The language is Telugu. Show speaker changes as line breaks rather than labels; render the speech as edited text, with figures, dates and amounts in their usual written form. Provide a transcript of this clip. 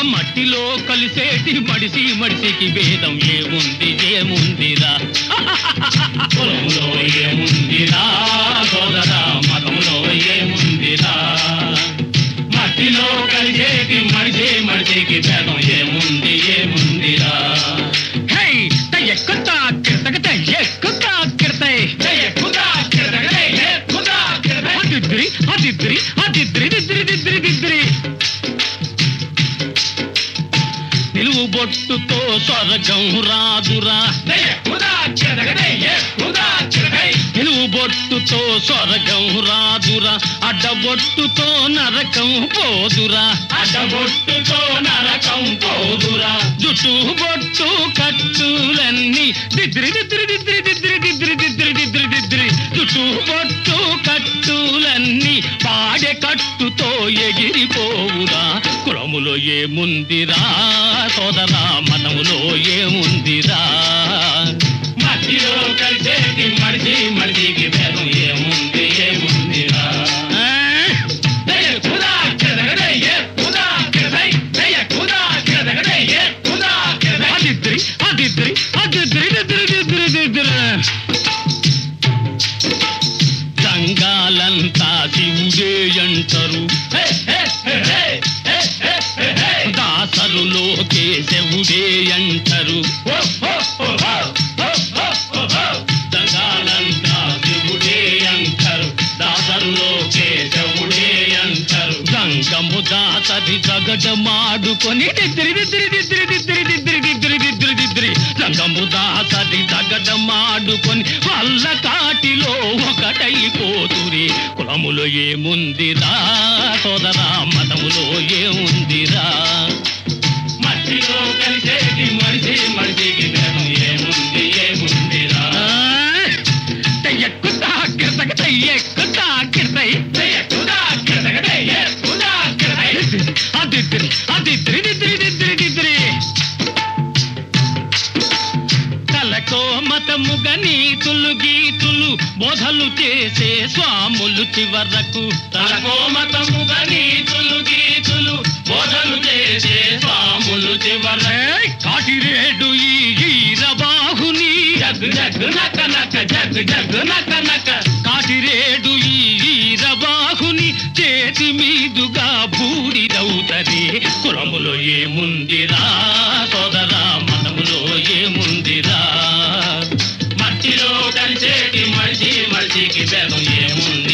మట్టిలో కలిసేటి మడిసి మడిసికి భేదం ఏముందిరా కులంలో ఏముందిరా సోదరా మతంలో ఏముందిరా మట్టిలో కలిసేటి మడిసి మడిసికి భేదం ఏముందిరా హై ఎక్కుతా కిరతగత ఎక్కుతా కిరతై ఎక్కుతా కిరతగత ఎక్కుతా కిరతై అదిద్రి నిలువు బొట్టుతో స్వర్గం రాదురా నిలువు బొట్టుతో స్వర్గం రాదురా అడ్డబొట్టుతో నరకం పోదురా అడ్డబొట్టుతో నరకం పోదురా జుట్టు బొట్టు కట్టులన్నీ దిద్రి జుట్టు బొట్టు కట్టులన్నీ పాడె కట్టుతో ఎగిరిపోవురా కులములో ఏముందిరా సోదరా మతములో ఏముందిరా మట్టిలో కలిసేటి మడిసికి భేదం ఏముందిరా సంఘాలంతా శివుడే అంటారు దాసరులో కేశవుడే అంటారు సంఘాలంతా శివుడే అంటారు దాసరులో కేశవుడే అంటారు గంగము దాసరి జగడమాడుకొని సంగము దాసరి జగడమాడుకొని వల్ల కాటిలో ఒకటైపోతురి కులములో ఏముందిరా సోదరా మతములో ఏముందిరా మట్టిలో కలిసేటి మడిసికి భేదం ఏముందిరా ఎక్కుతా కిరతగత ఎక్కుతా కిరతై ఎక్కుతా కిరతగత ఎక్కుతా కిరతై అదిద్రి తలకో మతముగా నీతులు గీతులు బోధలు చేసే స్వాములు చివరకు తలకో మతముగా నీతులు గీతులు బోధలు చేసే స్వాములు చివరకు కాటిరేడు ఈ ఈరబాహుని జగ్గు నక కాటిరేడు ఈ ఈరబాహుని చేతి మీదుగా బూడిదవుతది కులములో ఏముందిరా సోదరా మతములో ఏముందిరా మట్టిలో కలిసేటి మడిసికి భేదం ఏముంది